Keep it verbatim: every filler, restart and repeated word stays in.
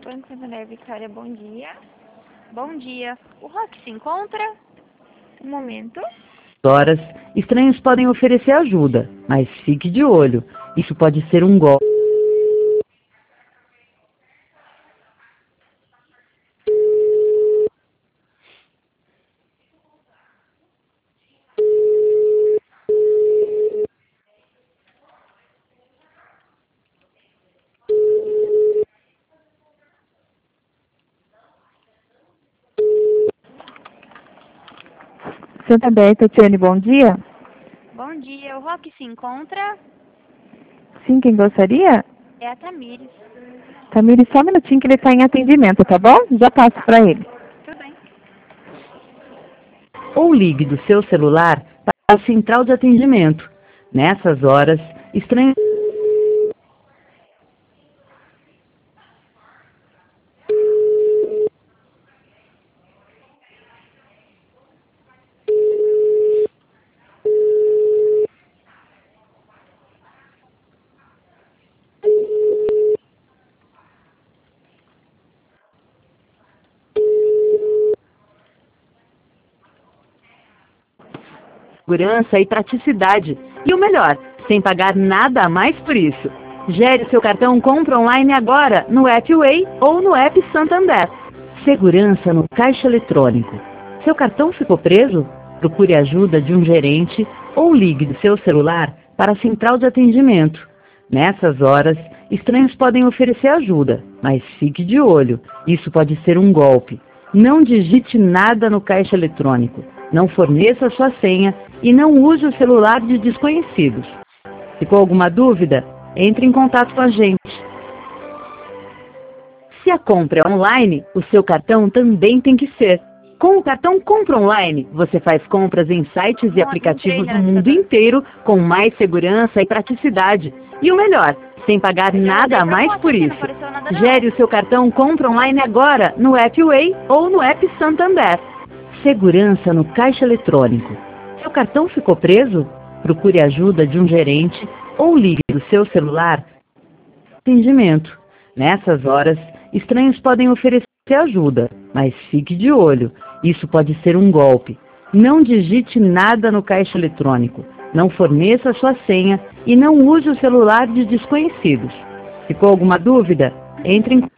Banco Santander Vitória, bom dia. Bom dia. O Roque se encontra? Um momento. Horas, estranhos podem oferecer ajuda, mas fique de olho. Isso pode ser um golpe. Santander, Tatiane, bom dia. Bom dia. O Roque se encontra? Sim, quem gostaria? É a Tamires. Tamires, só um minutinho que ele está em atendimento, tá bom? Já passo para ele. Tudo bem. Ou ligue do seu celular para a central de atendimento. Nessas horas, estranhos... segurança e praticidade. E o melhor, sem pagar nada a mais por isso. Gere seu cartão Compra Online agora no app Way ou no app Santander. Segurança no caixa eletrônico. Seu cartão ficou preso? Procure a ajuda de um gerente ou ligue do seu celular para a central de atendimento. Nessas horas, estranhos podem oferecer ajuda, mas fique de olho. Isso pode ser um golpe. Não digite nada no caixa eletrônico. Não forneça sua senha e não use o celular de desconhecidos. Ficou alguma dúvida? Entre em contato com a gente. Se a compra é online, o seu cartão também tem que ser. Com o cartão Compra Online, você faz compras em sites e aplicativos do mundo inteiro com mais segurança e praticidade. E o melhor, sem pagar nada a mais por isso. Gere o seu cartão Compra Online agora no app Way ou no app Santander. Segurança no caixa eletrônico. Seu cartão ficou preso? Procure a ajuda de um gerente ou ligue do seu celular. Atendimento. Nessas horas, estranhos podem oferecer ajuda, mas fique de olho. Isso pode ser um golpe. Não digite nada no caixa eletrônico. Não forneça sua senha e não use o celular de desconhecidos. Ficou alguma dúvida? Entre em